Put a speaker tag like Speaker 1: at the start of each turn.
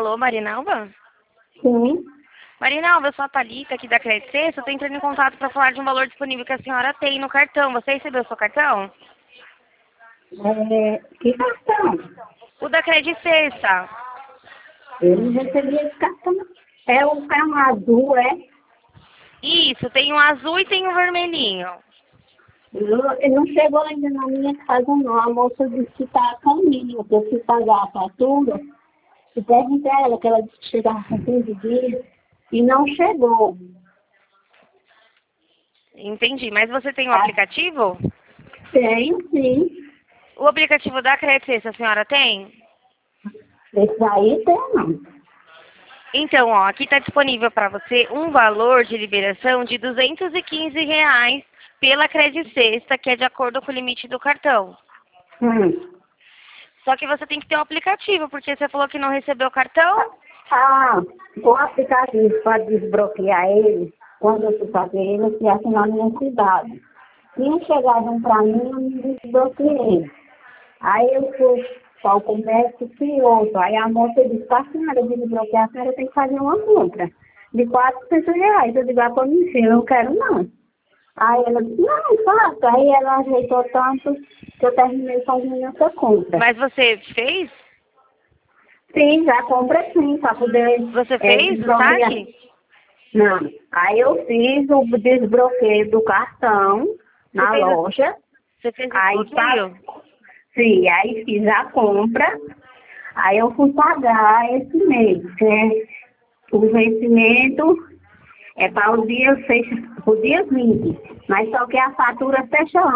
Speaker 1: Alô, Marinalva?
Speaker 2: Sim.
Speaker 1: Marinalva, eu sou a Thalita aqui da Credit Sexta. Eu tô entrando em contato para falar de um valor disponível que a senhora tem no cartão. Você recebeu o seu cartão?
Speaker 2: Que cartão?
Speaker 1: O da Credit Sexta.
Speaker 2: Eu não recebi esse cartão. É o carro azul, é?
Speaker 1: Isso, tem um azul e tem um vermelhinho.
Speaker 2: Não chegou ainda na minha casa, não. A moça disse que está a caminho, que eu fui pagar a fatura. E perguntei a ela que ela disse que chegava com 15 dias. E não chegou.
Speaker 1: Entendi, mas você tem o
Speaker 2: Ah,
Speaker 1: aplicativo?
Speaker 2: tenho, sim.
Speaker 1: O aplicativo da Credit Sexta a senhora tem?
Speaker 2: Esse aí tem, não.
Speaker 1: Então, ó, aqui está disponível para você um valor de liberação de R$ 215 pela Credit Sexta, que é de acordo com o limite do cartão. Só que você tem que ter um aplicativo, porque você falou que não recebeu o cartão.
Speaker 2: O aplicativo para desbloquear ele, quando eu fui fazer ele, eu fui aqui na minha cidade. Tinha chegado um para mim, eu me desbloqueei. Aí eu fui para o comércio e outro. Aí a moça disse, para a senhora desbloquear, a senhora tem que fazer uma compra de R$ 400. Eu digo, para mim, filho, eu não quero não. Aí ela disse, não, faça. Aí ela ajeitou tanto que eu terminei fazendo essa compra.
Speaker 1: Mas você fez?
Speaker 2: Sim, já compra sim, para poder
Speaker 1: Você fez o
Speaker 2: desbloquear.
Speaker 1: saque?
Speaker 2: Não. Aí eu fiz o desbloqueio do cartão na loja.
Speaker 1: Você fez o
Speaker 2: Aí
Speaker 1: desbloqueio?
Speaker 2: sim, aí fiz a compra. Aí eu fui pagar esse mês, que o vencimento é para o dia 20, mas só que a fatura fecha